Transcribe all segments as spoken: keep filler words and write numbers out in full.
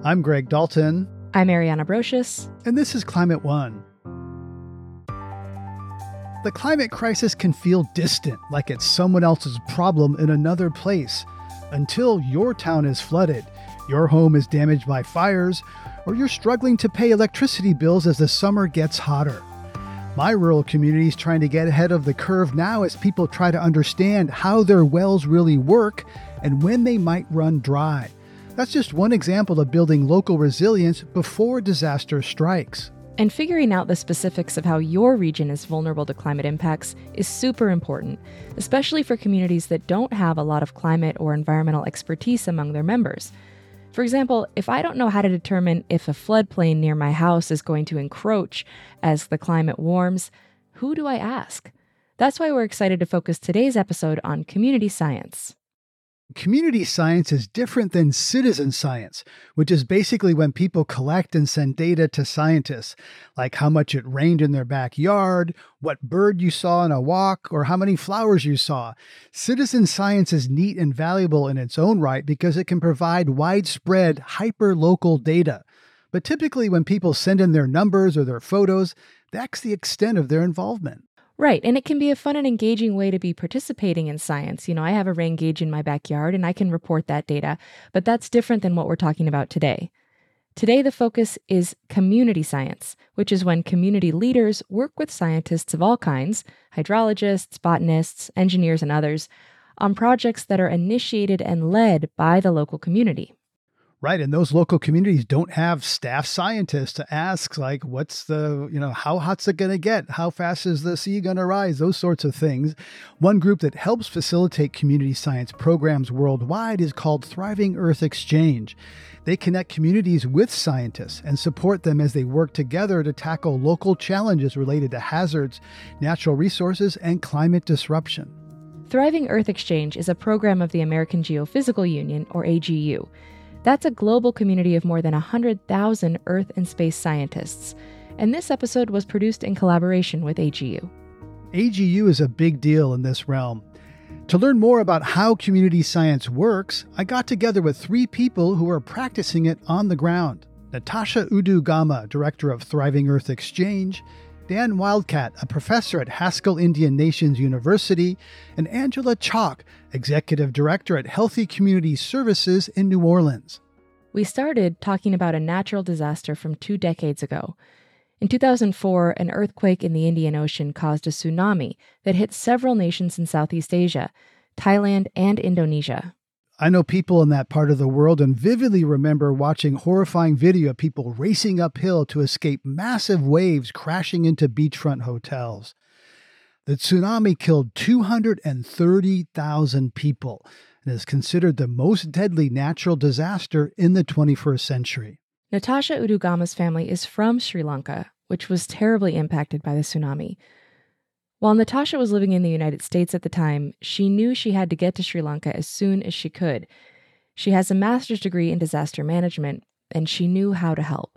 I'm Greg Dalton. I'm Ariana Brocious. And this is Climate One. The climate crisis can feel distant, like it's someone else's problem in another place, until your town is flooded, your home is damaged by fires, or you're struggling to pay electricity bills as the summer gets hotter. My rural community is trying to get ahead of the curve now as people try to understand how their wells really work and when they might run dry. That's just one example of building local resilience before disaster strikes. And figuring out the specifics of how your region is vulnerable to climate impacts is super important, especially for communities that don't have a lot of climate or environmental expertise among their members. For example, if I don't know how to determine if a floodplain near my house is going to encroach as the climate warms, who do I ask? That's why we're excited to focus today's episode on community science. Community science is different than citizen science, which is basically when people collect and send data to scientists, like how much it rained in their backyard, what bird you saw on a walk, or how many flowers you saw. Citizen science is neat and valuable in its own right because it can provide widespread, hyper-local data. But typically when people send in their numbers or their photos, that's the extent of their involvement. Right, and it can be a fun and engaging way to be participating in science. You know, I have a rain gauge in my backyard and I can report that data, but that's different than what we're talking about today. Today, the focus is community science, which is when community leaders work with scientists of all kinds, hydrologists, botanists, engineers, and others, on projects that are initiated and led by the local community. Right. And those local communities don't have staff scientists to ask, like, what's the, you know, how hot's it going to get? How fast is the sea going to rise? Those sorts of things. One group that helps facilitate community science programs worldwide is called Thriving Earth Exchange. They connect communities with scientists and support them as they work together to tackle local challenges related to hazards, natural resources, and climate disruption. Thriving Earth Exchange is a program of the American Geophysical Union, or A G U. That's a global community of more than one hundred thousand Earth and space scientists. And this episode was produced in collaboration with A G U. A G U is a big deal in this realm. To learn more about how community science works, I got together with three people who are practicing it on the ground. Natasha Udu-Gama, director of Thriving Earth Exchange, Dan Wildcat, a professor at Haskell Indian Nations University, and Angela Chalk, executive director at Healthy Community Services in New Orleans. We started talking about a natural disaster from two decades ago. In two thousand four, an earthquake in the Indian Ocean caused a tsunami that hit several nations in Southeast Asia, Thailand, and Indonesia. I know people in that part of the world and vividly remember watching horrifying video of people racing uphill to escape massive waves crashing into beachfront hotels. The tsunami killed two hundred thirty thousand people and is considered the most deadly natural disaster in the twenty-first century. Natasha Udu-Gama's family is from Sri Lanka, which was terribly impacted by the tsunami. While Natasha was living in the United States at the time, she knew she had to get to Sri Lanka as soon as she could. She has a master's degree in disaster management, and she knew how to help.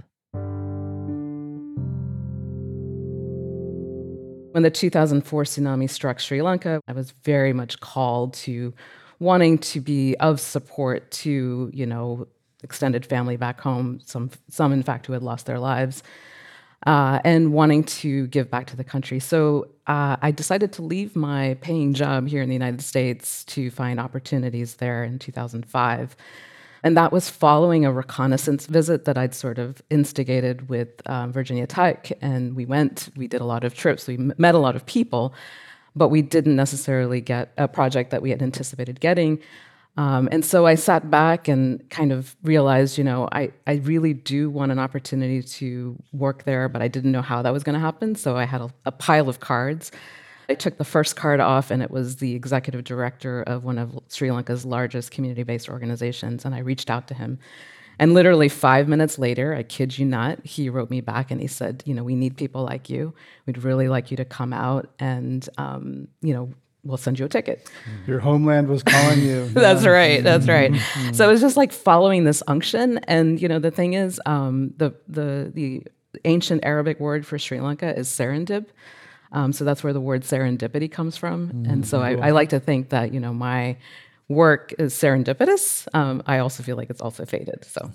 When the two thousand four tsunami struck Sri Lanka, I was very much called to wanting to be of support to, you know, extended family back home, some, some in fact, who had lost their lives. Uh, and wanting to give back to the country. So uh, I decided to leave my paying job here in the United States to find opportunities there in two thousand five. And that was following a reconnaissance visit that I'd sort of instigated with um, Virginia Tech. And we went, we did a lot of trips, we met a lot of people, but we didn't necessarily get a project that we had anticipated getting. Um, and so I sat back and kind of realized, you know, I, I really do want an opportunity to work there, but I didn't know how that was going to happen. So I had a, a pile of cards. I took the first card off, and it was the executive director of one of Sri Lanka's largest community-based organizations. And I reached out to him. And literally five minutes later, I kid you not, he wrote me back and he said, you know, we need people like you. We'd really like you to come out and, um, you know, we'll send you a ticket. Your homeland was calling you. That's right. That's right. So it was just like following this unction. And, you know, the thing is, um, the, the, the ancient Arabic word for Sri Lanka is serendip. Um, so that's where the word serendipity comes from. Mm, and so I, I like to think that, you know, my work is serendipitous, um, I also feel like it's also fated. So.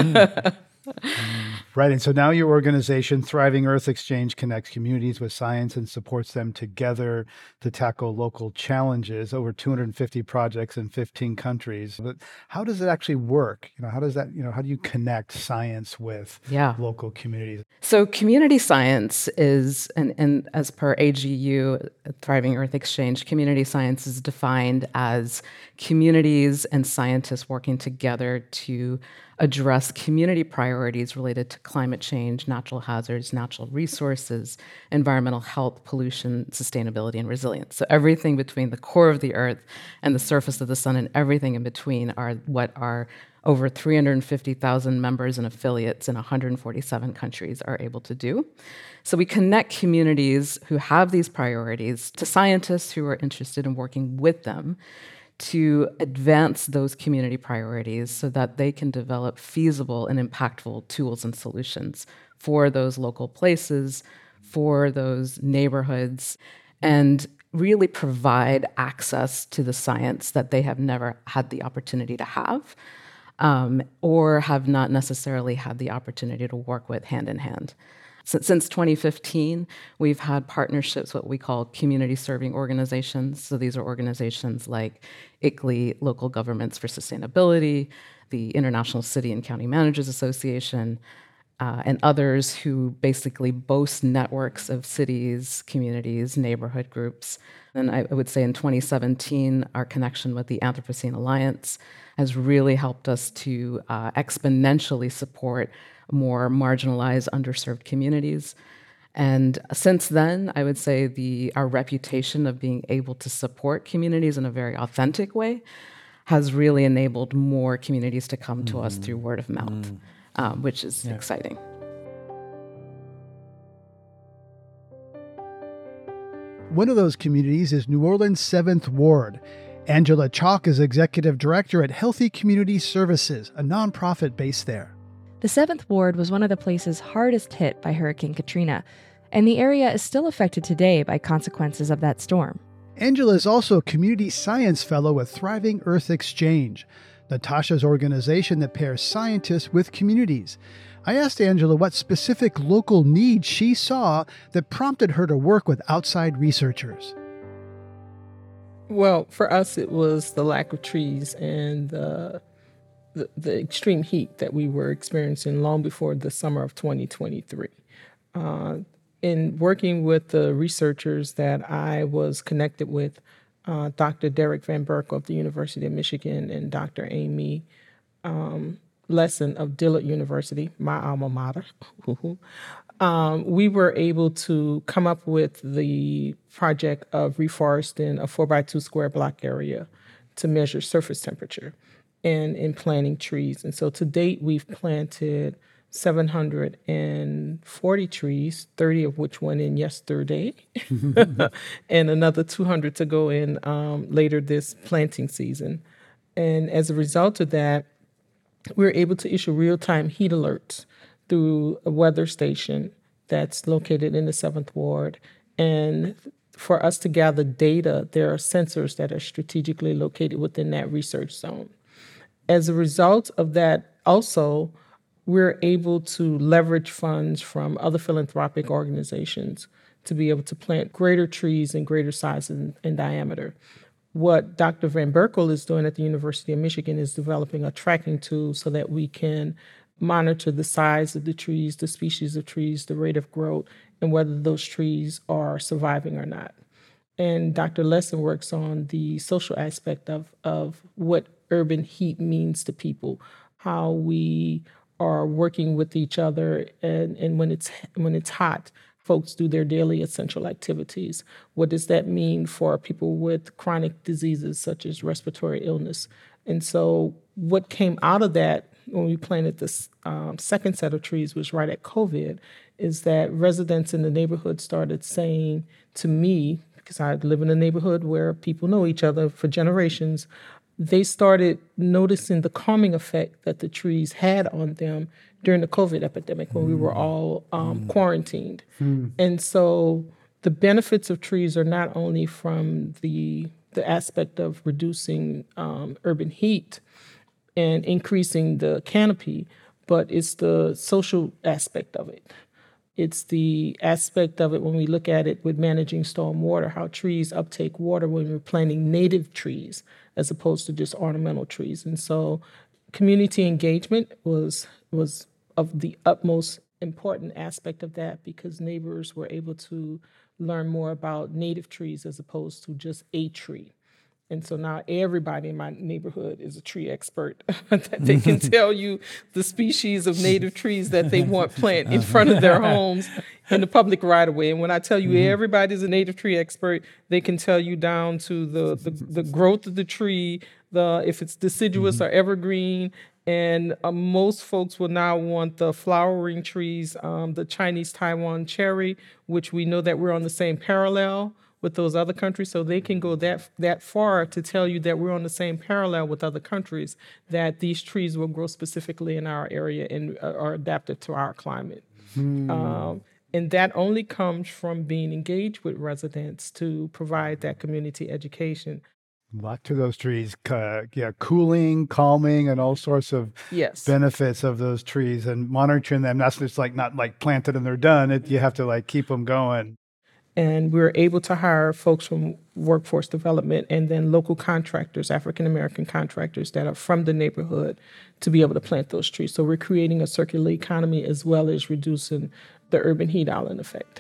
Right. And so now your organization, Thriving Earth Exchange, connects communities with science and supports them together to tackle local challenges, over two hundred fifty projects in fifteen countries. But how does it actually work? You know, how does that, you know, how do you connect science with Yeah. local communities? So community science is, and, and as per A G U, Thriving Earth Exchange, community science is defined as communities and scientists working together to address community priorities related to climate change, natural hazards, natural resources, environmental health, pollution, sustainability, and resilience. So everything between the core of the Earth and the surface of the sun and everything in between are what our over three hundred fifty thousand members and affiliates in one hundred forty-seven countries are able to do. So we connect communities who have these priorities to scientists who are interested in working with them to advance those community priorities so that they can develop feasible and impactful tools and solutions for those local places, for those neighborhoods, and really provide access to the science that they have never had the opportunity to have, um, or have not necessarily had the opportunity to work with hand in hand. Since twenty fifteen, we've had partnerships, what we call community serving organizations. So these are organizations like I C L I, Local Governments for Sustainability, the International City and County Managers Association, uh, and others who basically boast networks of cities, communities, neighborhood groups. And I would say in twenty seventeen, our connection with the Anthropocene Alliance has really helped us to uh, exponentially support more marginalized, underserved communities. And since then, I would say the our reputation of being able to support communities in a very authentic way has really enabled more communities to come to mm. us through word of mouth, mm. um, which is yeah. exciting. One of those communities is New Orleans' seventh Ward. Angela Chalk is executive director at Healthy Community Services, a nonprofit based there. The seventh Ward was one of the places hardest hit by Hurricane Katrina, and the area is still affected today by consequences of that storm. Angela is also a community science fellow with Thriving Earth Exchange, Natasha's organization that pairs scientists with communities. I asked Angela what specific local needs she saw that prompted her to work with outside researchers. Well, for us, it was the lack of trees and the The, the extreme heat that we were experiencing long before the summer of twenty twenty-three. Uh, in working with the researchers that I was connected with, uh, Doctor Derek Van Berkel of the University of Michigan and Doctor Amy um, Lesson of Dillard University, my alma mater, um, we were able to come up with the project of reforesting a four by two square block area to measure surface temperature and in planting trees. And so to date, we've planted seven hundred forty trees, thirty of which went in yesterday, and another two hundred to go in um, later this planting season. And as a result of that, we're able to issue real-time heat alerts through a weather station that's located in the seventh Ward. And for us to gather data, there are sensors that are strategically located within that research zone. As a result of that, also, we're able to leverage funds from other philanthropic organizations to be able to plant greater trees in greater size and, and diameter. What Doctor Van Berkel is doing at the University of Michigan is developing a tracking tool so that we can monitor the size of the trees, the species of trees, the rate of growth, and whether those trees are surviving or not. And Doctor Lesson works on the social aspect of, of what urban heat means to people, how we are working with each other, and, and when it's when it's hot, folks do their daily essential activities. What does that mean for people with chronic diseases such as respiratory illness? And so what came out of that when we planted this um, second set of trees, was right at COVID, is that residents in the neighborhood started saying to me, because I live in a neighborhood where people know each other for generations, they started noticing the calming effect that the trees had on them during the COVID epidemic when mm. we were all um, mm. quarantined. Mm. And so the benefits of trees are not only from the the aspect of reducing um, urban heat and increasing the canopy, but it's the social aspect of it. It's the aspect of it when we look at it with managing stormwater, how trees uptake water when we're planting native trees as opposed to just ornamental trees. And so community engagement was was of the utmost important aspect of that, because neighbors were able to learn more about native trees as opposed to just a tree. And so now everybody in my neighborhood is a tree expert that they can tell you the species of native trees that they want planted in front of their homes in the public right of way. And when I tell you mm-hmm. everybody's a native tree expert, they can tell you down to the, the, the growth of the tree, the if it's deciduous mm-hmm. or evergreen. And uh, most folks will now want the flowering trees, um, the Chinese Taiwan cherry, which we know that we're on the same parallel with those other countries, so they can go that that far to tell you that we're on the same parallel with other countries, that these trees will grow specifically in our area and uh, are adapted to our climate. Hmm. Um, and that only comes from being engaged with residents to provide that community education. A lot to those trees, uh, yeah, cooling, calming, and all sorts of yes. benefits of those trees, and monitoring them. That's just like not like planted and they're done. It, you have to like keep them going. And we were able to hire folks from workforce development and then local contractors, African-American contractors that are from the neighborhood, to be able to plant those trees. So we're creating a circular economy as well as reducing the urban heat island effect.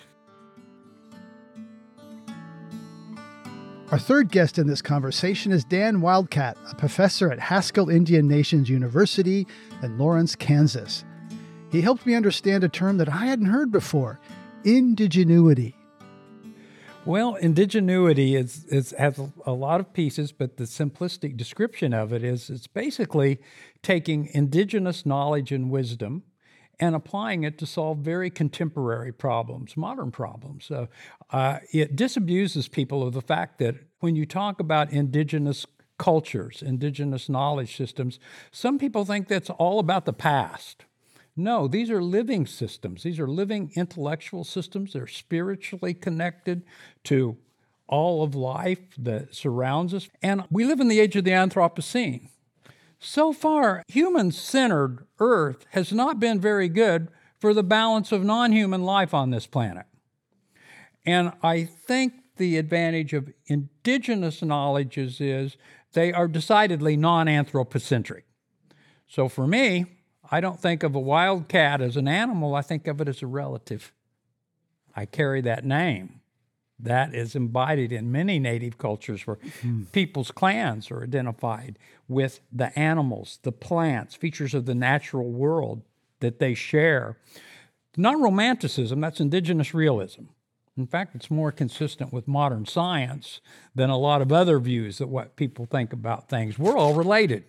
Our third guest in this conversation is Dan Wildcat, a professor at Haskell Indian Nations University in Lawrence, Kansas. He helped me understand a term that I hadn't heard before, indigenuity. Well, indigenuity is, is has a lot of pieces, but the simplistic description of it is it's basically taking indigenous knowledge and wisdom and applying it to solve very contemporary problems, modern problems. So uh, it disabuses people of the fact that when you talk about indigenous cultures, indigenous knowledge systems, some people think that's all about the past. No, these are living systems. These are living intellectual systems. They're spiritually connected to all of life that surrounds us. And we live in the age of the Anthropocene. So far, human-centered Earth has not been very good for the balance of non-human life on this planet. And I think the advantage of indigenous knowledges is they are decidedly non-anthropocentric. So for me, I don't think of a wild cat as an animal. I think of it as a relative. I carry that name. That is embodied in many native cultures where mm. people's clans are identified with the animals, the plants, features of the natural world that they share. Not romanticism, that's indigenous realism. In fact, it's more consistent with modern science than a lot of other views of what people think about things. We're all related.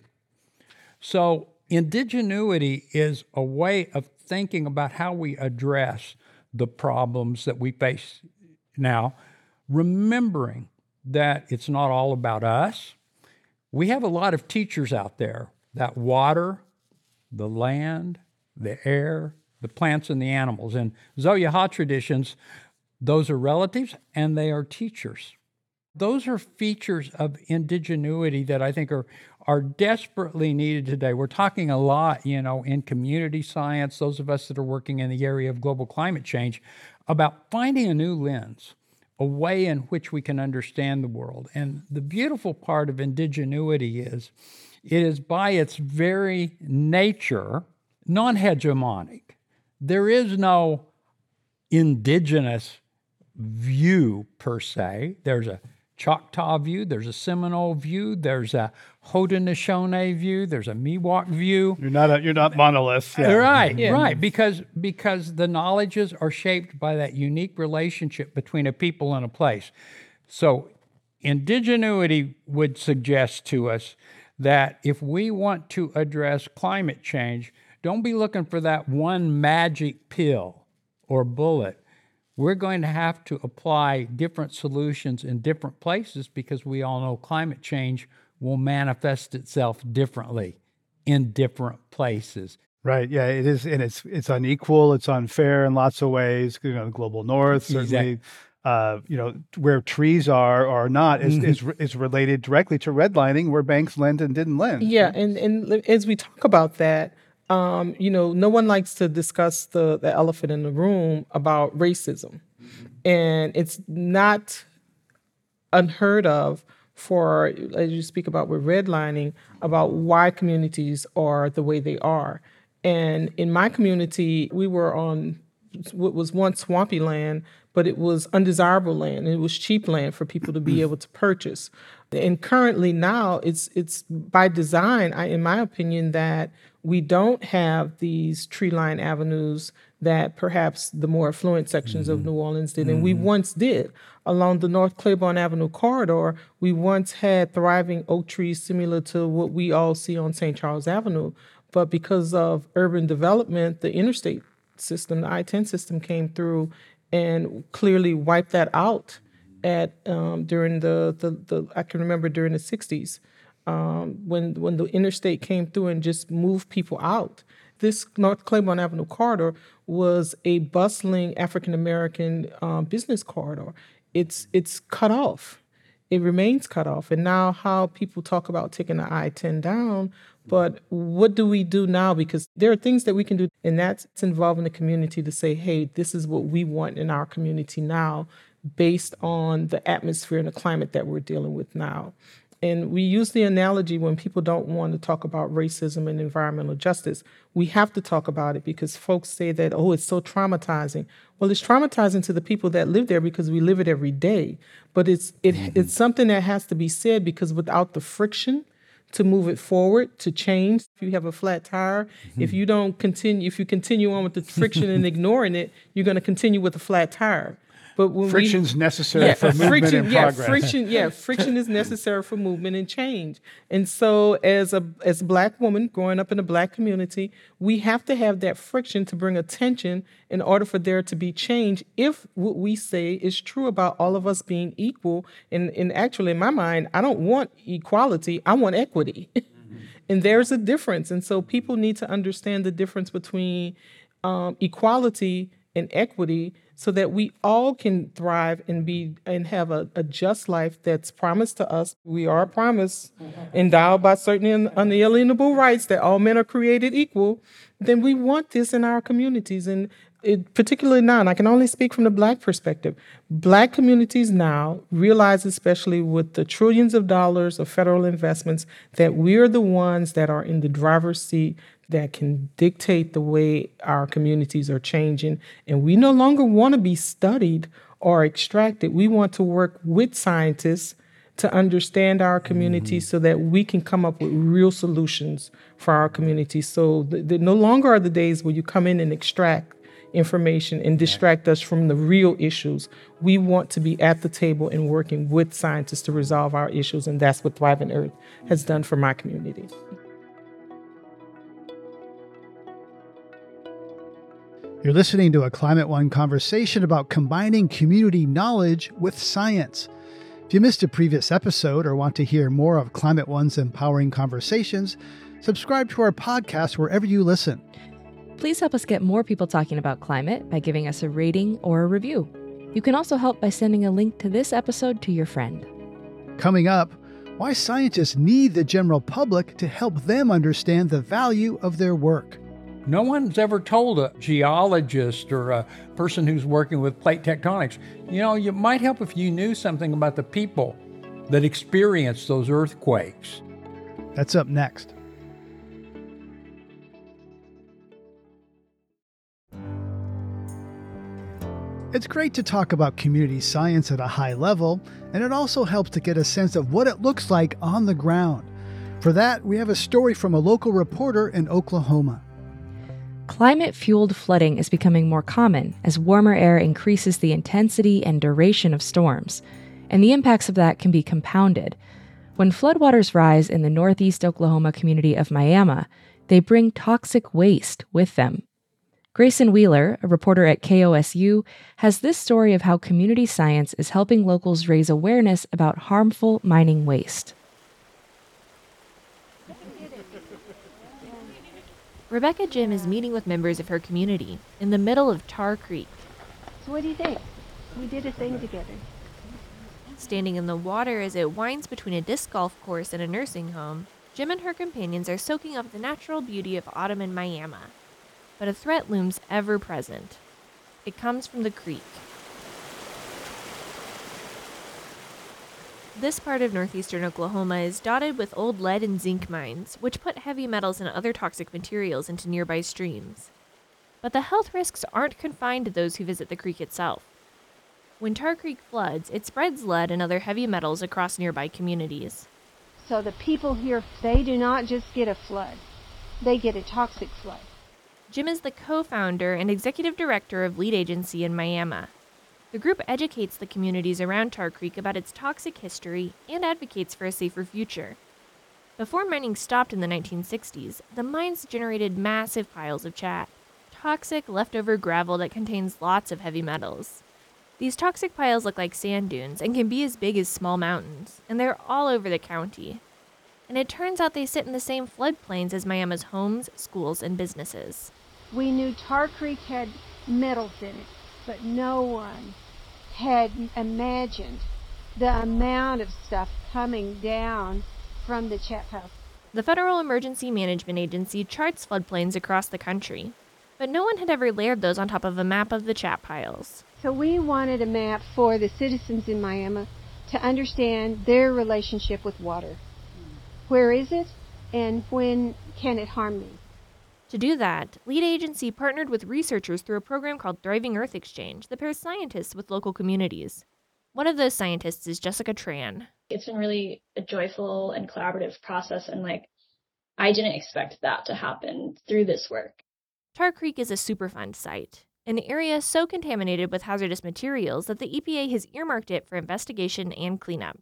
So indigenuity is a way of thinking about how we address the problems that we face now, remembering that it's not all about us. We have a lot of teachers out there that water, the land, the air, the plants, and the animals. In Zoya-Ha traditions, those are relatives and they are teachers. Those are features of indigenuity that I think are are desperately needed today. We're talking a lot, you know, in community science, those of us that are working in the area of global climate change, about finding a new lens, a way in which we can understand the world. And the beautiful part of indigenuity is it is by its very nature non-hegemonic. There is no indigenous view per se. There's a Choctaw view, there's a Seminole view, there's a Haudenosaunee view, there's a Miwok view. You're not a, you're not monolith. Yeah. Right, yeah. right, because because the knowledges are shaped by that unique relationship between a people and a place. So indigenuity would suggest to us that if we want to address climate change, don't be looking for that one magic pill or bullet. We're going to have to apply different solutions in different places because we all know climate change will manifest itself differently in different places. Right. Yeah, it is. And it's it's unequal. It's unfair in lots of ways. You know, the global north, certainly. Exactly. uh, you know, where trees are or not is, Mhm. is is related directly to redlining, where banks lend and didn't lend. Yeah, and and li- as we talk about that, um, you know, no one likes to discuss the the elephant in the room about racism, and it's not unheard of for, as you speak about with redlining, about why communities are the way they are. And in my community, we were on what was once swampy land, but it was undesirable land. It was cheap land for people to be able to purchase. And currently now it's it's by design, I, in my opinion, that we don't have these tree-lined avenues that perhaps the more affluent sections of New Orleans did, and we once did. Along the North Claiborne Avenue corridor, we once had thriving oak trees similar to what we all see on Saint Charles Avenue. But because of urban development, the interstate system, the I ten system came through and clearly wiped that out at um, during the, the, the, I can remember during the sixties, um, when, when the interstate came through and just moved people out. This North Claiborne Avenue corridor was a bustling African-American um, business corridor. It's, it's cut off. It remains cut off. And now how people talk about taking the I ten down, but what do we do now? Because there are things that we can do, and that's involving the community to say, hey, this is what we want in our community now based on the atmosphere and the climate that we're dealing with now. And we use the analogy when people don't want to talk about racism and environmental justice. We have to talk about it because folks say that, oh, it's so traumatizing. Well, it's traumatizing to the people that live there because we live it every day. But it's it, mm-hmm. it's something that has to be said because without the friction to move it forward, to change, if you have a flat tire, mm-hmm. if you don't continue, if you continue on with the friction and ignoring it, you're going to continue with a flat tire. But when Friction's we, necessary yeah, for movement friction, and yeah, progress. Friction, yeah, friction is necessary for movement and change. And so as a as a Black woman growing up in a Black community, we have to have that friction to bring attention in order for there to be change if what we say is true about all of us being equal. And, and actually, in my mind, I don't want equality, I want equity. Mm-hmm. And there's a difference. And so people need to understand the difference between um, equality and equity so that we all can thrive and be and have a, a just life that's promised to us. We are promised, endowed by certain unalienable rights that all men are created equal. Then we want this in our communities. And it, particularly now, and I can only speak from the Black perspective, Black communities now realize, especially with the trillions of dollars of federal investments, that we're the ones that are in the driver's seat that can dictate the way our communities are changing. And we no longer want to be studied or extracted. We want to work with scientists to understand our communities mm-hmm. so that we can come up with real solutions for our communities. So the, the, no longer are the days where you come in and extract information and distract us from the real issues. We want to be at the table and working with scientists to resolve our issues. And that's what Thriving Earth has done for my community. You're listening to a Climate One conversation about combining community knowledge with science. If you missed a previous episode or want to hear more of Climate One's empowering conversations, subscribe to our podcast wherever you listen. Please help us get more people talking about climate by giving us a rating or a review. You can also help by sending a link to this episode to your friend. Coming up, why scientists need the general public to help them understand the value of their work. No one's ever told a geologist or a person who's working with plate tectonics, you know, it might help if you knew something about the people that experience those earthquakes. That's up next. It's great to talk about community science at a high level, and it also helps to get a sense of what it looks like on the ground. For that, we have a story from a local reporter in Oklahoma. Climate-fueled flooding is becoming more common as warmer air increases the intensity and duration of storms, and the impacts of that can be compounded. When floodwaters rise in the northeast Oklahoma community of Miami, they bring toxic waste with them. Grayson Wheeler, a reporter at K O S U, has this story of how community science is helping locals raise awareness about harmful mining waste. Rebecca Jim is meeting with members of her community in the middle of Tar Creek. So what do you think? We did a thing together. Standing in the water as it winds between a disc golf course and a nursing home, Jim and her companions are soaking up the natural beauty of autumn in Miami. But a threat looms ever present. It comes from the creek. This part of northeastern Oklahoma is dotted with old lead and zinc mines, which put heavy metals and other toxic materials into nearby streams. But the health risks aren't confined to those who visit the creek itself. When Tar Creek floods, it spreads lead and other heavy metals across nearby communities. So the people here, they do not just get a flood. They get a toxic flood. Jim is the co-founder and executive director of Lead Agency in Miami. The group educates the communities around Tar Creek about its toxic history and advocates for a safer future. Before mining stopped in the nineteen sixties, the mines generated massive piles of chat, toxic leftover gravel that contains lots of heavy metals. These toxic piles look like sand dunes and can be as big as small mountains, and they're all over the county. And it turns out they sit in the same floodplains as Miami's homes, schools, and businesses. We knew Tar Creek had metals in it, but no one had imagined the amount of stuff coming down from the chat piles. The Federal Emergency Management Agency charts floodplains across the country, but no one had ever layered those on top of a map of the chat piles. So we wanted a map for the citizens in Miami to understand their relationship with water. Where is it, and when can it harm me? To do that, Lead Agency partnered with researchers through a program called Thriving Earth Exchange that pairs scientists with local communities. One of those scientists is Jessica Tran. It's been really a joyful and collaborative process, and like I didn't expect that to happen through this work. Tar Creek is a Superfund site, an area so contaminated with hazardous materials that the E P A has earmarked it for investigation and cleanup.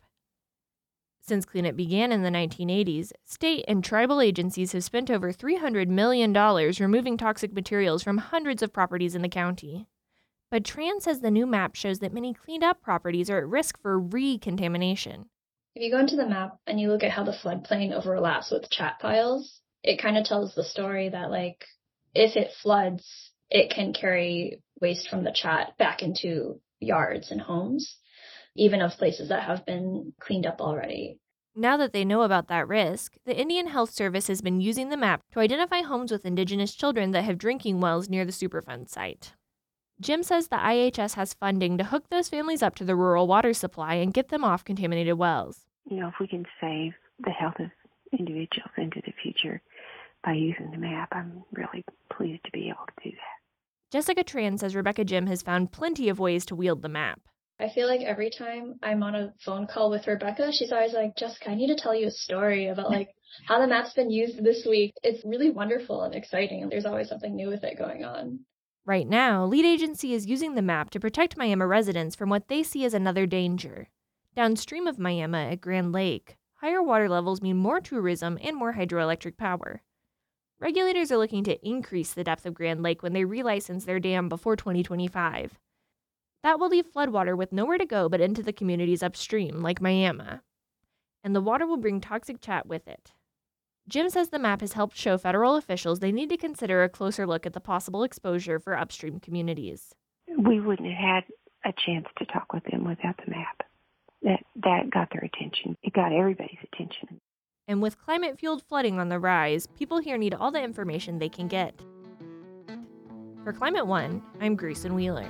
Since cleanup began in the nineteen eighties, state and tribal agencies have spent over three hundred million dollars removing toxic materials from hundreds of properties in the county. But Tran says the new map shows that many cleaned up properties are at risk for recontamination. If you go into the map and you look at how the floodplain overlaps with chat piles, it kind of tells the story that, like, if it floods, it can carry waste from the chat back into yards and homes, even of places that have been cleaned up already. Now that they know about that risk, the Indian Health Service has been using the map to identify homes with Indigenous children that have drinking wells near the Superfund site. Jim says the I H S has funding to hook those families up to the rural water supply and get them off contaminated wells. You know, if we can save the health of individuals into the future by using the map, I'm really pleased to be able to do that. Jessica Tran says Rebecca Jim has found plenty of ways to wield the map. I feel like every time I'm on a phone call with Rebecca, she's always like, Jessica, I need to tell you a story about like how the map's been used this week. It's really wonderful and exciting, and there's always something new with it going on. Right now, Lead Agency is using the map to protect Miami residents from what they see as another danger. Downstream of Miami at Grand Lake, higher water levels mean more tourism and more hydroelectric power. Regulators are looking to increase the depth of Grand Lake when they relicense their dam before twenty twenty-five. That will leave floodwater with nowhere to go but into the communities upstream, like Miami. And the water will bring toxic chat with it. Jim says the map has helped show federal officials they need to consider a closer look at the possible exposure for upstream communities. We wouldn't have had a chance to talk with them without the map. That, that got their attention. It got everybody's attention. And with climate-fueled flooding on the rise, people here need all the information they can get. For Climate One, I'm Grayson Wheeler.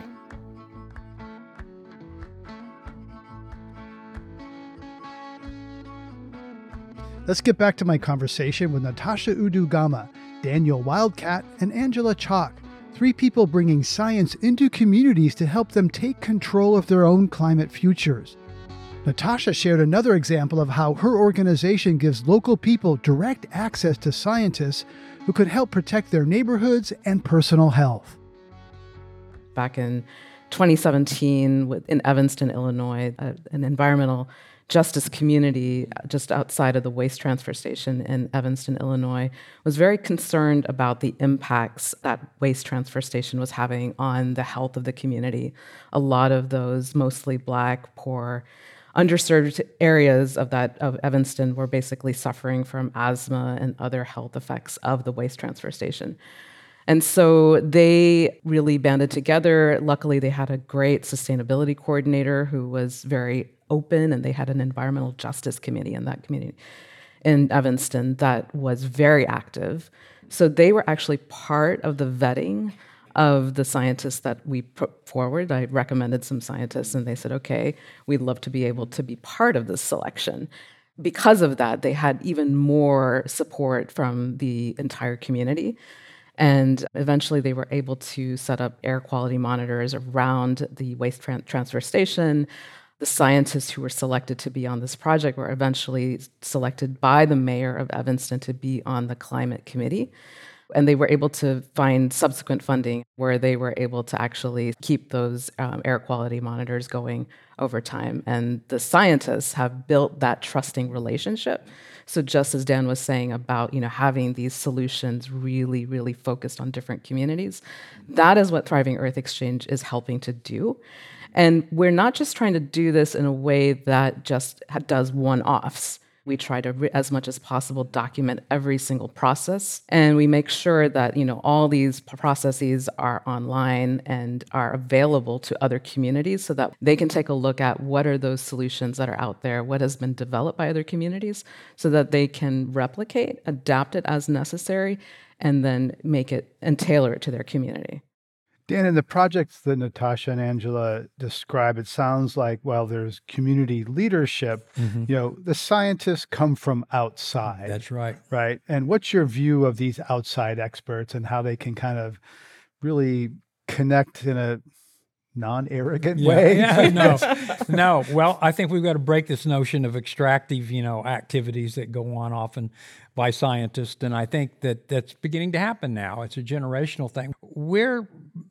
Let's get back to my conversation with Natasha Udugama, Daniel Wildcat, and Angela Chalk, three people bringing science into communities to help them take control of their own climate futures. Natasha shared another example of how her organization gives local people direct access to scientists who could help protect their neighborhoods and personal health. Back in twenty seventeen, in Evanston, Illinois, an environmental justice community just outside of the waste transfer station in Evanston, Illinois, was very concerned about the impacts that waste transfer station was having on the health of the community. A lot of those mostly Black, poor, underserved areas of that of Evanston were basically suffering from asthma and other health effects of the waste transfer station. And so they really banded together. Luckily, they had a great sustainability coordinator who was very open, and they had an environmental justice committee in that community in Evanston that was very active. So they were actually part of the vetting of the scientists that we put forward. I recommended some scientists, and they said, okay, we'd love to be able to be part of this selection. Because of that, they had even more support from the entire community. And eventually they were able to set up air quality monitors around the waste tran- transfer station. The scientists who were selected to be on this project were eventually selected by the mayor of Evanston to be on the climate committee. And they were able to find subsequent funding where they were able to actually keep those um, air quality monitors going over time. And the scientists have built that trusting relationship. So just as Dan was saying about, you know, having these solutions really, really focused on different communities, that is what Thriving Earth Exchange is helping to do. And we're not just trying to do this in a way that just does one-offs. We try to, as much as possible, document every single process. And we make sure that, you know, all these processes are online and are available to other communities so that they can take a look at what are those solutions that are out there, what has been developed by other communities, so that they can replicate, adapt it as necessary, and then make it and tailor it to their community. Dan, in the projects that Natasha and Angela describe, it sounds like while there's community leadership, mm-hmm. you know, the scientists come from outside. That's right. Right. And what's your view of these outside experts and how they can kind of really connect in a non-arrogant yeah, way? Yeah, no, no. Well, I think we've got to break this notion of extractive, you know, activities that go on often by scientists. And I think that that's beginning to happen now. It's a generational thing. We're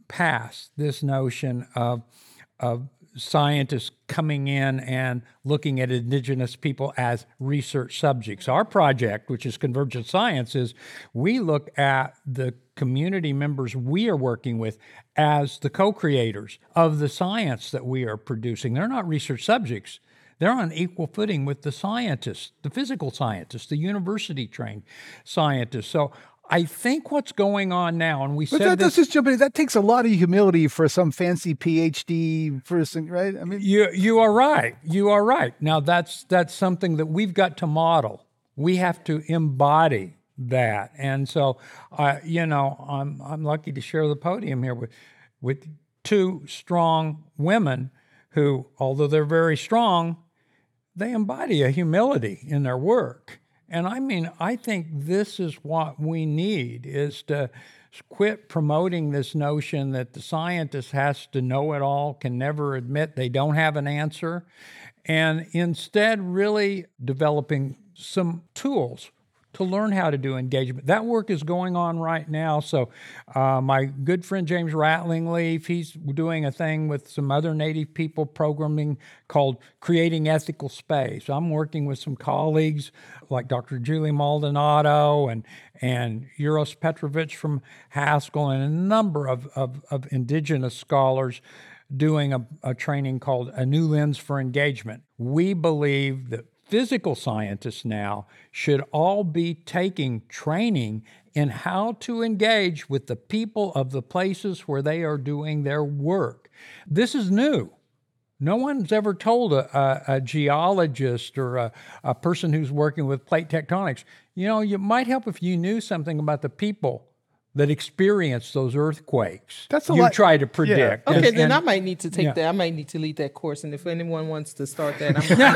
past this notion of, of scientists coming in and looking at indigenous people as research subjects. Our project, which is Convergent Science, is we look at the community members we are working with as the co-creators of the science that we are producing. They're not research subjects. They're on equal footing with the scientists, the physical scientists, the university-trained scientists. So I think what's going on now, and we but said that, this... That's just jumping. That takes a lot of humility for some fancy P H D person, right? I mean, you you are right. You are right. Now that's that's something that we've got to model. We have to embody that, and so uh, you know, I'm I'm lucky to share the podium here with with two strong women who, although they're very strong, they embody a humility in their work. And I mean, I think this is what we need, is to quit promoting this notion that the scientist has to know it all, can never admit they don't have an answer, and instead really developing some tools to learn how to do engagement. That work is going on right now. So uh, my good friend James Rattling-Leaf, he's doing a thing with some other Native people programming called Creating Ethical Space. I'm working with some colleagues like Doctor Julie Maldonado and, and Uros Petrovich from Haskell and a number of, of, of indigenous scholars doing a, a training called A New Lens for Engagement. We believe that physical scientists now should all be taking training in how to engage with the people of the places where they are doing their work. This is new. No one's ever told a, a, a geologist or a, a person who's working with plate tectonics, you know, it might help if you knew something about the people that experience those earthquakes. That's a you lot. try to predict. Yeah. Okay, and, then and, I might need to take yeah. that. I might need to lead that course. And if anyone wants to start that,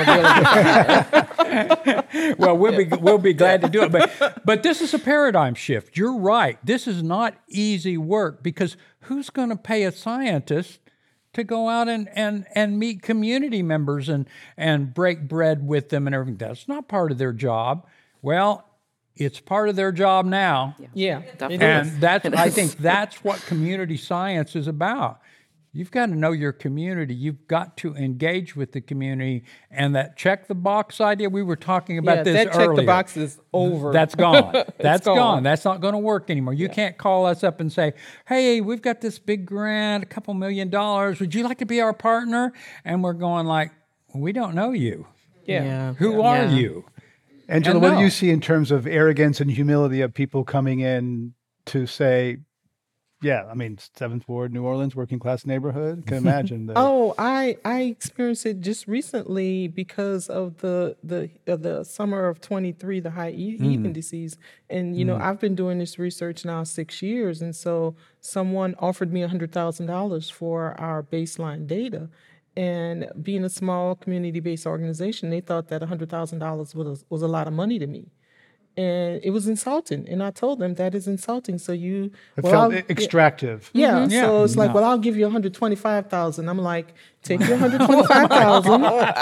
I'm, I'm available. Well, we'll be we'll be glad to do it. But but this is a paradigm shift. You're right. This is not easy work, because who's going to pay a scientist to go out and, and, and meet community members and, and break bread with them and everything? That's not part of their job. Well, it's part of their job now. Yeah, Definitely. And that's, I think that's what community science is about. You've got to know your community. You've got to engage with the community. And that check the box idea, we were talking about yeah, this that earlier. check the box is over. That's gone. That's gone. gone. That's not going to work anymore. You yeah. can't call us up and say, hey, we've got this big grant, a couple million dollars. Would you like to be our partner? And we're going like, we don't know you. Yeah. yeah. Who yeah. are yeah. you? Angela, And what no. do you see in terms of arrogance and humility of people coming in to say, yeah, I mean, seventh Ward, New Orleans, working class neighborhood. Can imagine that. Oh, I I experienced it just recently because of the the uh, the summer of twenty-three, the high e- heat Mm. indices, and you know I've been doing this research now six years, and so someone offered me a hundred thousand dollars for our baseline data, and being a small community based organization, they thought that a hundred thousand dollars was was a lot of money to me. And it was insulting, and I told them that is insulting. So you, It well, felt I'll- e- extractive. yeah, Mhm. so Yeah. it's like, No. well, I'll give you one hundred twenty-five thousand. I'm like, take your one hundred twenty-five thousand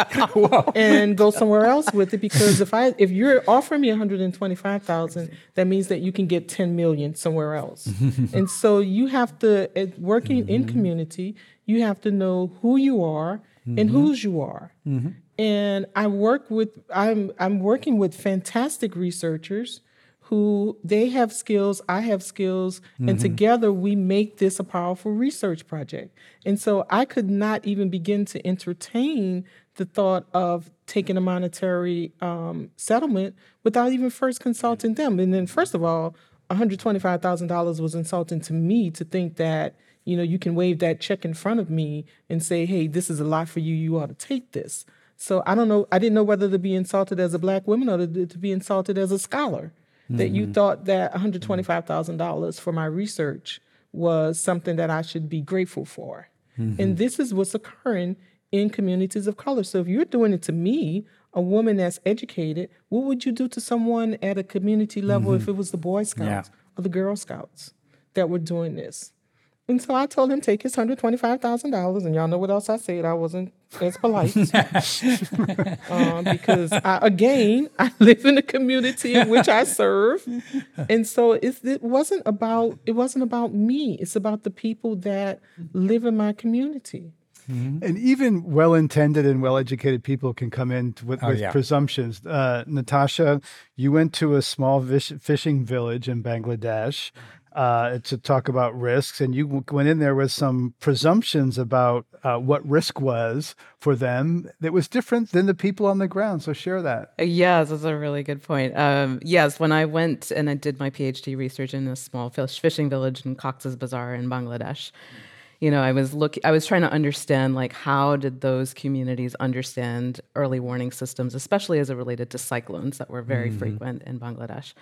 and go somewhere else with it, because if I if you're offering me one hundred twenty-five thousand, that means that you can get ten million somewhere else. And so you have to, at working in community, you have to know who you are and whose you are. And I work with I'm I'm working with fantastic researchers who they have skills, I have skills, and together we make this a powerful research project. And so I could not even begin to entertain the thought of taking a monetary um, settlement without even first consulting them. And then, first of all, one hundred twenty-five thousand dollars was insulting to me to think that, you know, you can wave that check in front of me and say, hey, this is a lot for you, you ought to take this. So I don't know, I didn't know whether to be insulted as a black woman or to, to be insulted as a scholar, that you thought that one hundred twenty-five thousand dollars for my research was something that I should be grateful for. And this is what's occurring in communities of color. So if you're doing it to me, a woman that's educated, what would you do to someone at a community level if it was the Boy Scouts or the Girl Scouts that were doing this? And so I told him, take his one hundred twenty-five thousand dollars, and y'all know what else I said. I wasn't as polite. um, because, I, again, I live in a community in which I serve. And so it's, it, wasn't about, it wasn't about me. It's about the people that live in my community. And even well-intended and well-educated people can come in to, with, Oh, with yeah. presumptions. Uh, Natasha, you went to a small fish, fishing village in Bangladesh uh, to talk about risks, and you w- went in there with some presumptions about uh, what risk was for them that was different than the people on the ground. So share that. Yes, that's a really good point. Um, yes, when I went and I did my PhD research in a small fish fishing village in Cox's Bazar in Bangladesh, you know, I was look, I was trying to understand, like, how did those communities understand early warning systems, especially as it related to cyclones that were very frequent in Bangladesh.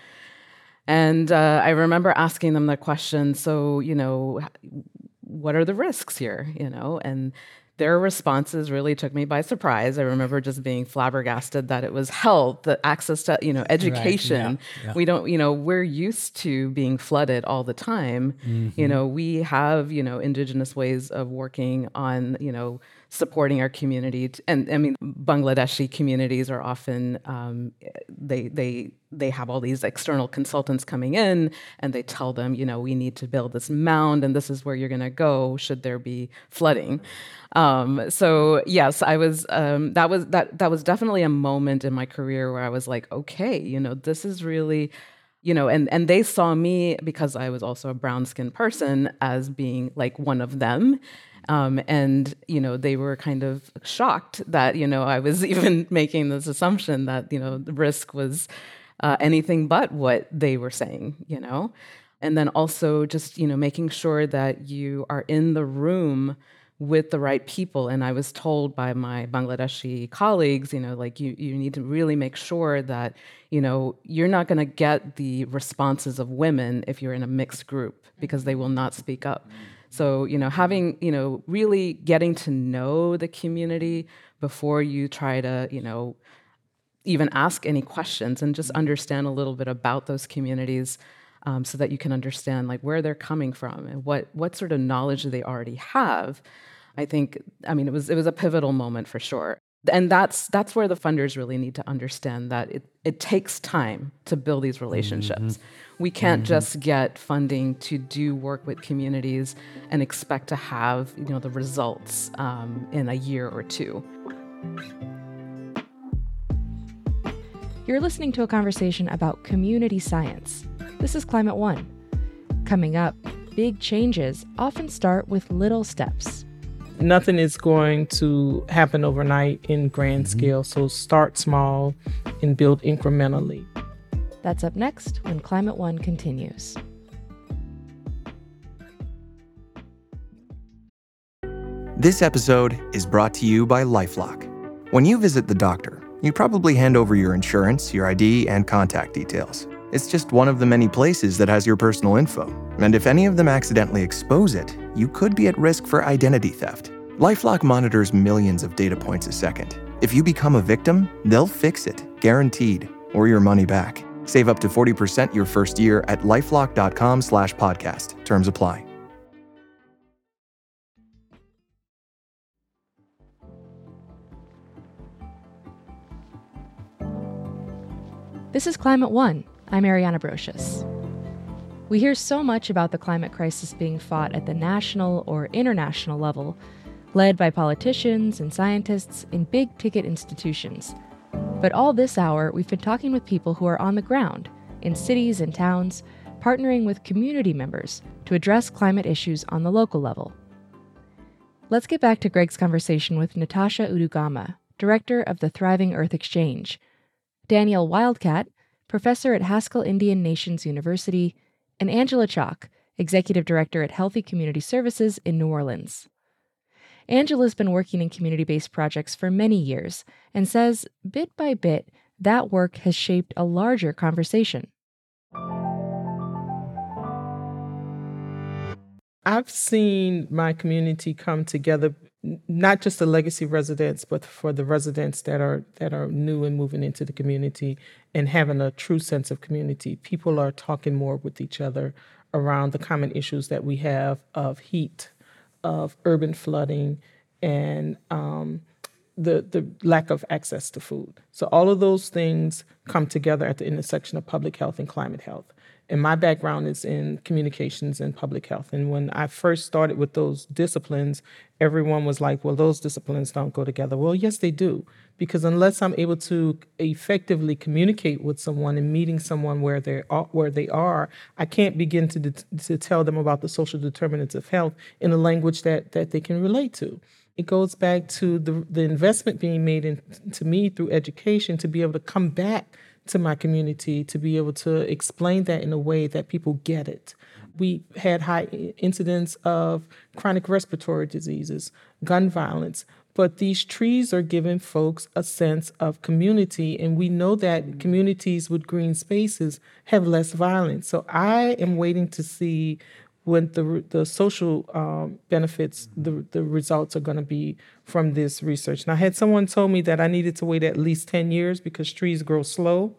And uh, I remember asking them the question, so, you know, what are the risks here, you know? And their responses really took me by surprise. I remember just being flabbergasted that it was health, the access to, you know, education. yeah, yeah. We don't, you know, we're used to being flooded all the time. You know, we have, you know, indigenous ways of working on, you know, supporting our community. T- And I mean, Bangladeshi communities are often, um, they, they, they have all these external consultants coming in and they tell them, you know, we need to build this mound and this is where you're going to go should there be flooding. Um, so yes, I was, um, that was, that, that was definitely a moment in my career where I was like, okay, you know, this is really, you know, and, and they saw me, because I was also a brown-skinned person, as being like one of them. Um, and, you know, they were kind of shocked that, you know, I was even making this assumption that, you know, the risk was uh, anything but what they were saying, you know. And then also just, you know, making sure that you are in the room with the right people. And I was told by my Bangladeshi colleagues, you know, like you, you need to really make sure that, you know, you're not going to get the responses of women if you're in a mixed group, because they will not speak up. So, you know, having, you know, really getting to know the community before you try to, you know, even ask any questions, and just understand a little bit about those communities, um, so that you can understand like where they're coming from and what what sort of knowledge do they already have. I think, I mean, it was it was a pivotal moment for sure. And that's that's where the funders really need to understand that it, it takes time to build these relationships. Mm-hmm. We can't mm-hmm. just get funding to do work with communities and expect to have, you know, the results um, in a year or two. You're listening to a conversation about community science. This is Climate One. Coming up, big changes often start with little steps. Nothing is going to happen overnight in grand mm-hmm. scale, so start small and build incrementally. That's up next when Climate One continues. This episode is brought to you by LifeLock. When you visit the doctor, you probably hand over your insurance, your I D, and contact details. It's just one of the many places that has your personal info. And if any of them accidentally expose it, you could be at risk for identity theft. LifeLock monitors millions of data points a second. If you become a victim, they'll fix it, guaranteed, or your money back. Save up to forty percent your first year at lifelock.com slash podcast. Terms apply. This is Climate One. I'm Ariana Brocious. We hear so much about the climate crisis being fought at the national or international level, led by politicians and scientists in big-ticket institutions. But all this hour, we've been talking with people who are on the ground, in cities and towns, partnering with community members to address climate issues on the local level. Let's get back to Greg's conversation with Natasha Udugama, director of the Thriving Earth Exchange, Danielle Wildcat, professor at Haskell Indian Nations University, and Angela Chalk, executive director at Healthy Community Services in New Orleans. Angela's been working in community-based projects for many years and says, bit by bit, that work has shaped a larger conversation. I've seen my community come together, not just the legacy residents, but for the residents that are that are new and moving into the community and having a true sense of community. People are talking more with each other around the common issues that we have of heat, of urban flooding, and um, the the lack of access to food. So all of those things come together at the intersection of public health and climate health. And my background is in communications and public health. And when I first started with those disciplines, everyone was like, well, those disciplines don't go together. Well, yes, they do. Because unless I'm able to effectively communicate with someone and meeting someone where they are, where they are, I can't begin to, de- to tell them about the social determinants of health in a language that, that they can relate to. It goes back to the, the investment being made in, to me through education to be able to come back to my community, to be able to explain that in a way that people get it. We had high incidence of chronic respiratory diseases, gun violence, but these trees are giving folks a sense of community, and we know that communities with green spaces have less violence. So I am waiting to see when the the social um, benefits, the, the results are going to be from this research. And I had someone told me that I needed to wait at least ten years because trees grow slow.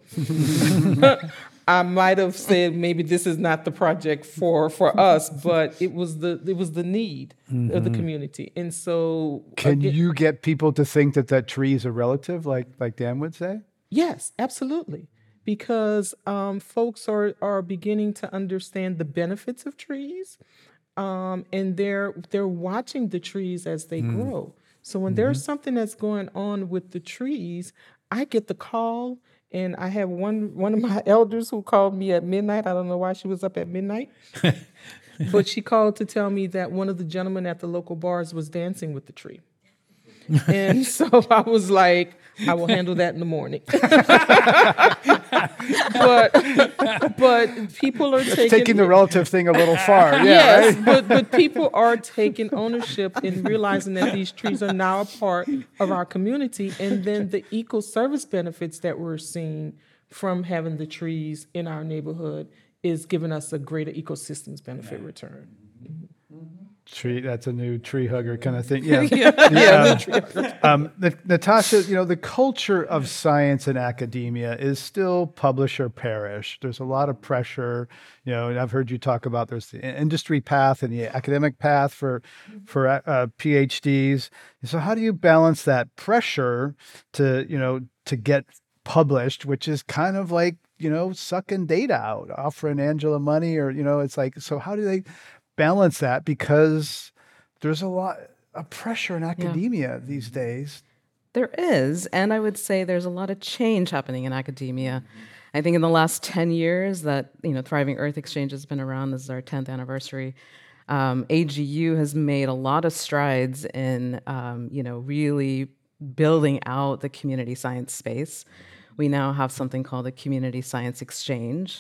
I might have said maybe this is not the project for, for us, but it was the it was the need mm-hmm. of the community. And so, can again, you get people to think that that trees are relative, like like Dan would say? Yes, absolutely. Because um, folks are, are beginning to understand the benefits of trees, um, and they're they're watching the trees as they mm. grow. So when mm-hmm. there's something that's going on with the trees, I get the call, and I have one one of my elders who called me at midnight. I don't know why she was up at midnight, but she called to tell me that one of the gentlemen at the local bars was dancing with the tree. And so I was like, I will handle that in the morning. but but people are taking taking the relative thing a little far. Yeah, yes, right? but but people are taking ownership and realizing that these trees are now a part of our community, and then the eco service benefits that we're seeing from having the trees in our neighborhood is giving us a greater ecosystems benefit return. Tree, that's a new tree hugger kind of thing. Yeah. yeah. yeah. Um, um, Natasha, you know, the culture of science and academia is still publish or perish. There's a lot of pressure, you know, and I've heard you talk about there's the industry path and the academic path for, for uh, PhDs. So how do you balance that pressure to, you know, to get published, which is kind of like, you know, sucking data out, offering Angela money, or, you know, it's like, so how do they balance that, because there's a lot of pressure in academia yeah. these days? There is, and I would say there's a lot of change happening in academia. I think in the last ten years that, you know, Thriving Earth Exchange has been around, this is our tenth anniversary, um, A G U has made a lot of strides in, um, you know, really building out the community science space. We now have something called the Community Science Exchange,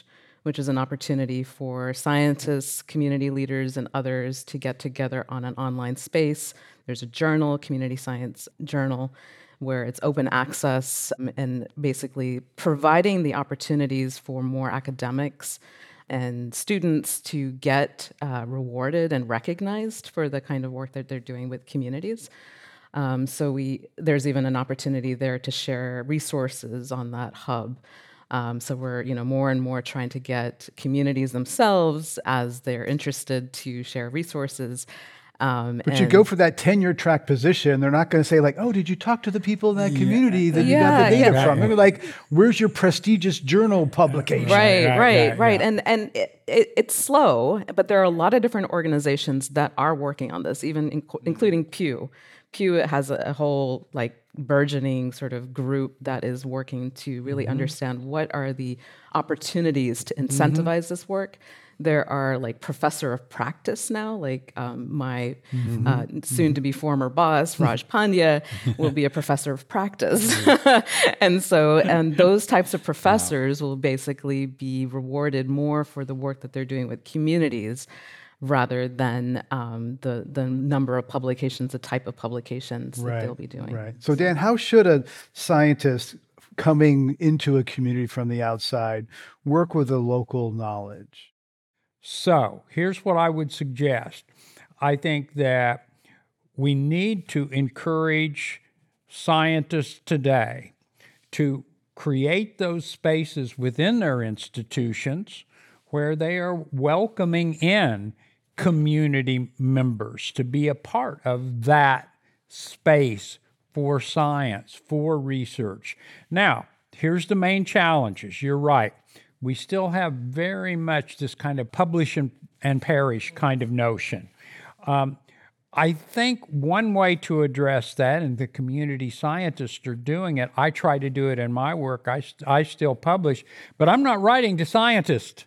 which is an opportunity for scientists, community leaders, and others to get together on an online space. There's a journal, Community Science Journal, where it's open access um, and basically providing the opportunities for more academics and students to get uh, rewarded and recognized for the kind of work that they're doing with communities. Um, so we there's even an opportunity there to share resources on that hub. Um, so we're, you know, more and more trying to get communities themselves, as they're interested, to share resources. Um, but you go for that tenure track position. They're not going to say like, "Oh, did you talk to the people in that community that you yeah, got the data yeah. from?" They're like, "Where's your prestigious journal publication?" Right, Right, right, right, right. yeah. And and it, it, it's slow, but there are a lot of different organizations that are working on this, even in, including Pew. Pew has a, a whole like burgeoning sort of group that is working to really Mm-hmm. understand what are the opportunities to incentivize mm-hmm. this work. There are like professor of practice now, like um, my Mm-hmm. uh, soon-to-be former boss, Raj Pandya, will be a professor of practice. And so, and those types of professors wow. will basically be rewarded more for the work that they're doing with communities, rather than um, the the number of publications, the type of publications right, that they'll be doing. Right. So, Dan, how should a scientist coming into a community from the outside work with the local knowledge? So, here's what I would suggest. I think that we need to encourage scientists today to create those spaces within their institutions where they are welcoming in community members to be a part of that space for science, for research. Now, here's the main challenges. You're right. We still have very much this kind of publish and, and perish kind of notion. Um, I think one way to address that, and the community scientists are doing it, I try to do it in my work, I, I still publish, but I'm not writing to scientists.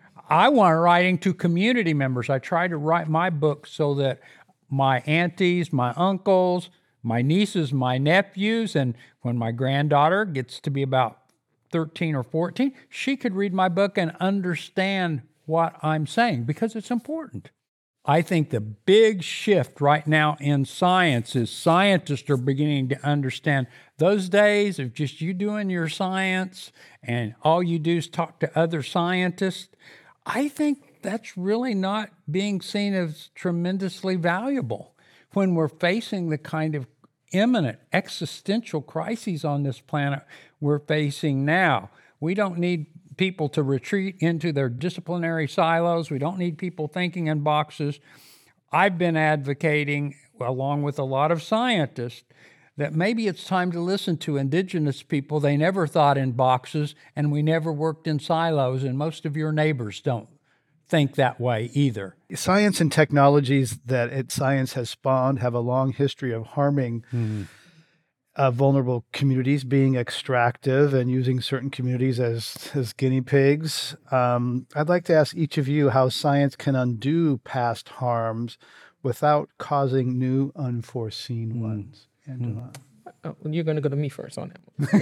I want writing to community members. I try to write my book so that my aunties, my uncles, my nieces, my nephews, and when my granddaughter gets to be about thirteen or fourteen, she could read my book and understand what I'm saying, because it's important. I think the big shift right now in science is scientists are beginning to understand those days of just you doing your science and all you do is talk to other scientists. I think that's really not being seen as tremendously valuable when we're facing the kind of imminent existential crises on this planet we're facing now. We don't need people to retreat into their disciplinary silos. We don't need people thinking in boxes. I've been advocating, along with a lot of scientists, that maybe it's time to listen to indigenous people. They never thought in boxes, and we never worked in silos, and most of your neighbors don't think that way either. Science and technologies that it, science has spawned have a long history of harming mm-hmm. uh, vulnerable communities, being extractive and using certain communities as, as guinea pigs. Um, I'd like to ask each of you how science can undo past harms without causing new unforeseen mm. ones. Angela. Oh, you're going to go to me first on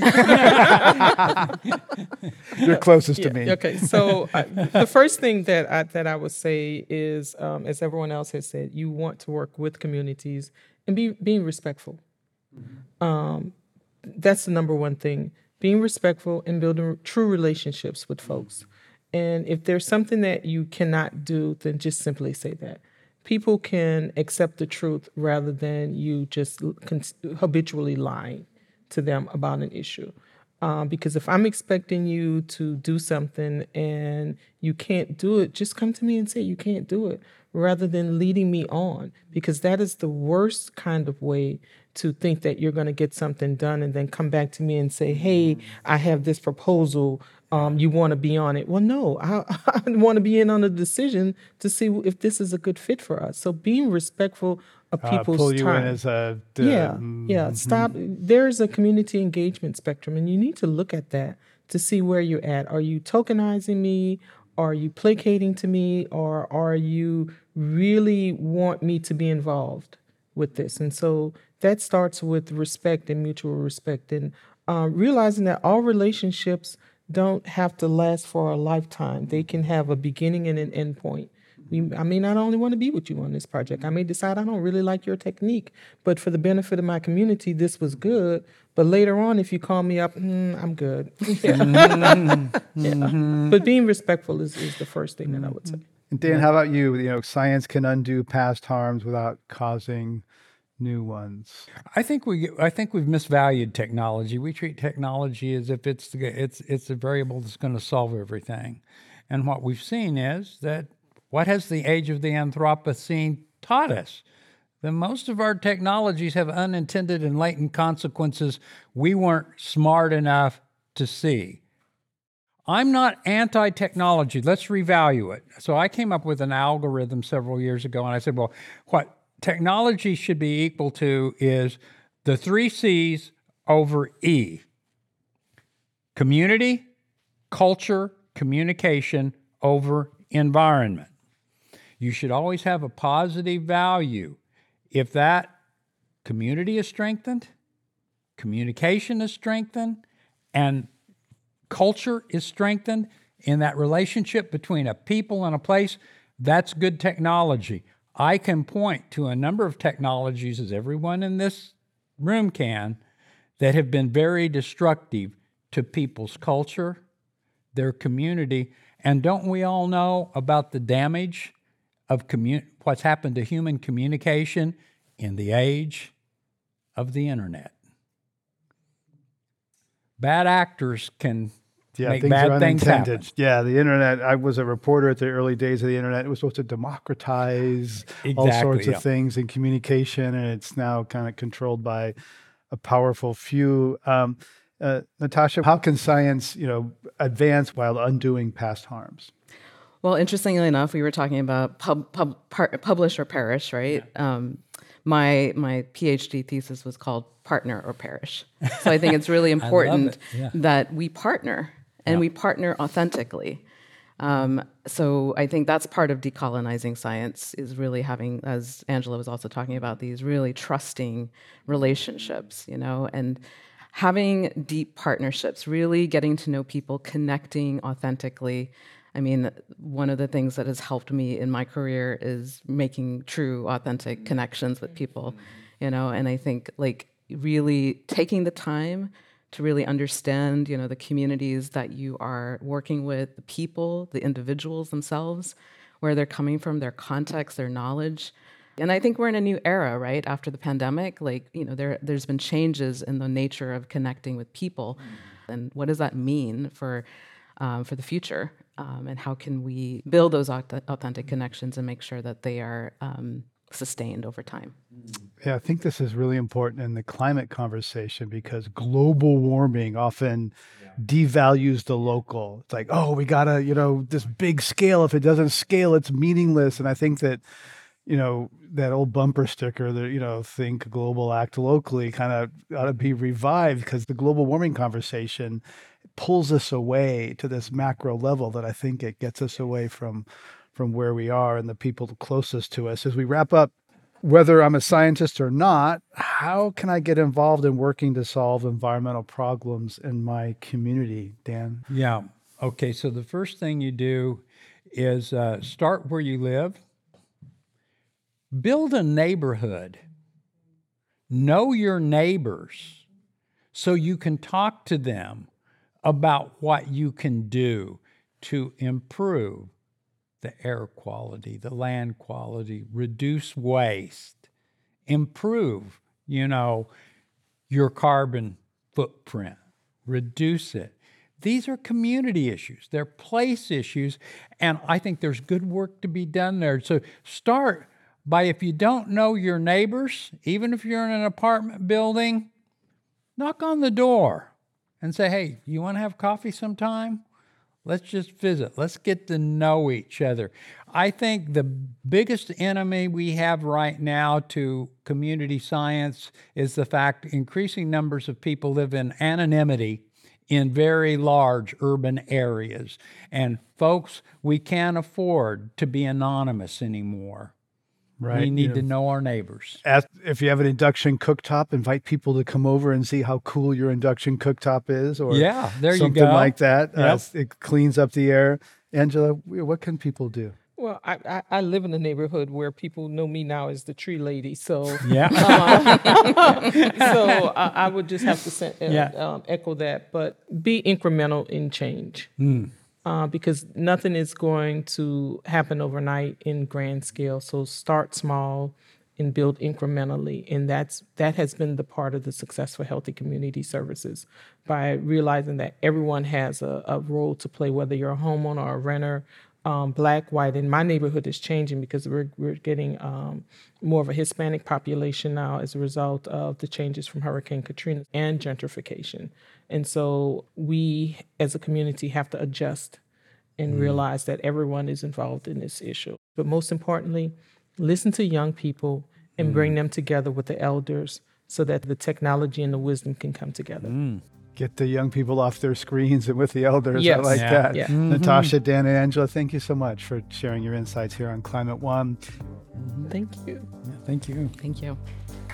that one. You're closest yeah, to me. Okay, so I, the first thing that I, that I would say is, um, as everyone else has said, you want to work with communities and be being respectful. Mm-hmm. Um, that's the number one thing. Being respectful and building true relationships with folks. And if there's something that you cannot do, then just simply say that. People can accept the truth rather than you just habitually lying to them about an issue. Um, because if I'm expecting you to do something and you can't do it, just come to me and say you can't do it, rather than leading me on. Because that is the worst kind of way to think that you're going to get something done and then come back to me and say, hey, I have this proposal. Um, you want to be on it? Well, no, I, I want to be in on a decision to see if this is a good fit for us. So being respectful of people's uh, pull you time. in as a, uh, yeah, mm-hmm. yeah. Stop. There's a community engagement spectrum, and you need to look at that to see where you're at. Are you tokenizing me? Are you placating to me? Or are you really want me to be involved with this? And so that starts with respect and mutual respect, and uh, realizing that all relationships don't have to last for a lifetime. They can have a beginning and an end point. We, I may not only want to be with you on this project. I may decide I don't really like your technique, but for the benefit of my community, this was good. But later on, if you call me up, mm, I'm good. Yeah. Mm-hmm. Yeah. But being respectful is, is the first thing that I would say. And Dan, how about you? You know, science can undo past harms without causing new ones. I think we I think we've misvalued technology. We treat technology as if it's the, it's it's a variable that's going to solve everything. And what we've seen is that what has the age of the Anthropocene taught us? That most of our technologies have unintended and latent consequences we weren't smart enough to see. I'm not anti-technology. Let's revalue it. So I came up with an algorithm several years ago, and I said, well, what technology should be equal to is the three C's over E. Community, culture, communication over environment. You should always have a positive value. If that community is strengthened, communication is strengthened, and culture is strengthened in that relationship between a people and a place, that's good technology. I can point to a number of technologies, as everyone in this room can, that have been very destructive to people's culture, their community, and don't we all know about the damage of commun- what's happened to human communication in the age of the internet? Bad actors can Yeah, make things bad are things unintended. happen. Yeah, the internet. I was a reporter at the early days of the internet. It was supposed to democratize all Exactly, sorts yeah. of things in communication, and it's now kind of controlled by a powerful few. Um, uh, Natasha, how can science, you know, advance while undoing past harms? Well, interestingly enough, we were talking about pub, pub, par, publish or perish, right? Yeah. Um, my my PhD thesis was called Partner or Perish. So I think it's really important yeah. that we partner and yeah. we partner authentically. Um, so I think that's part of decolonizing science, is really having, as Angela was also talking about, these really trusting relationships, you know, and having deep partnerships, really getting to know people, connecting authentically. I mean, one of the things that has helped me in my career is making true, authentic connections with people, you know, and I think like really taking the time to really understand, you know, the communities that you are working with, the people, the individuals themselves, where they're coming from, their context, their knowledge. And I think we're in a new era, right? After the pandemic, like, you know, there, there's been changes in the nature of connecting with people. And what does that mean for Um, for the future, um, and how can we build those authentic connections and make sure that they are um, sustained over time? Yeah, I think this is really important in the climate conversation, because global warming often yeah. devalues the local. It's like, oh, we gotta, you know, this big scale. If it doesn't scale, it's meaningless. And I think that, you know, that old bumper sticker that, you know, think global, act locally kind of ought to be revived, because the global warming conversation pulls us away to this macro level that I think it gets us away from from where we are and the people closest to us. As we wrap up, whether I'm a scientist or not, how can I get involved in working to solve environmental problems in my community, Dan? Yeah. Okay. So the first thing you do is uh, start where you live. Build a neighborhood. Know your neighbors so you can talk to them about what you can do to improve the air quality, the land quality, reduce waste, improve, you know, your carbon footprint, reduce it. These are community issues. They're place issues, and I think there's good work to be done there. So start by, if you don't know your neighbors, even if you're in an apartment building, knock on the door and say, hey, you want to have coffee sometime? Let's just visit. Let's get to know each other. I think the biggest enemy we have right now to community science is the fact increasing numbers of people live in anonymity in very large urban areas. And folks, we can't afford to be anonymous anymore. Right. We need Yeah. to know our neighbors. Ask, if you have an induction cooktop, invite people to come over and see how cool your induction cooktop is, or Yeah, there you something go. like that. Yep. Uh, it cleans up the air. Angela, what can people do? Well, I, I, I live in a neighborhood where people know me now as the tree lady. So, Yeah. uh, so I, I would just have to send, uh, Yeah. um, echo that. But be incremental in change, Mm. uh, because nothing is going to happen overnight in grand scale. So start small and build incrementally, and that's that has been the part of the success for Healthy Community Services, by realizing that everyone has a, a role to play, whether you're a homeowner or a renter. Um, black, white, and my neighborhood is changing because we're we're getting um, more of a Hispanic population now as a result of the changes from Hurricane Katrina and gentrification. And so we, as a community, have to adjust and realize that everyone is involved in this issue. But most importantly, listen to young people and bring them together with the elders so that the technology and the wisdom can come together. Get the young people off their screens and with the elders. Yes. I like Yeah. that. Yeah. Natasha, Dan, and Angela, thank you so much for sharing your insights here on Climate One. Thank you. Yeah, thank you. Thank you.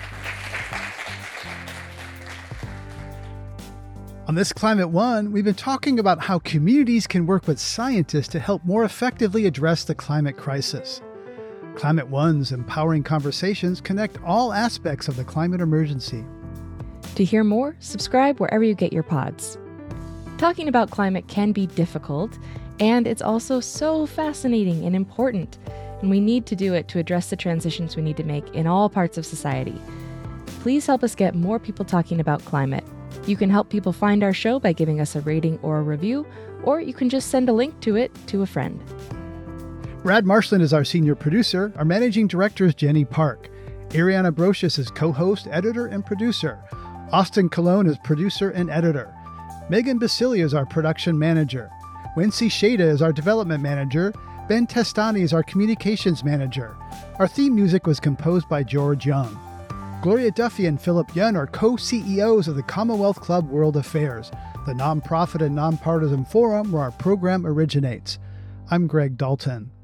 On this Climate One, we've been talking about how communities can work with scientists to help more effectively address the climate crisis. Climate One's empowering conversations connect all aspects of the climate emergency. To hear more, subscribe wherever you get your pods. Talking about climate can be difficult, and it's also so fascinating and important, and we need to do it to address the transitions we need to make in all parts of society. Please help us get more people talking about climate. You can help people find our show by giving us a rating or a review, or you can just send a link to it to a friend. Brad Marshland is our senior producer. Our managing director is Jenny Park. Ariana Brocious is co-host, editor, and producer. Austin Colon is producer and editor. Megan Basilia is our production manager. Wincy Shada is our development manager. Ben Testani is our communications manager. Our theme music was composed by George Young. Gloria Duffy and Philip Yun are co-C E Os of the Commonwealth Club World Affairs, the nonprofit and nonpartisan forum where our program originates. I'm Greg Dalton.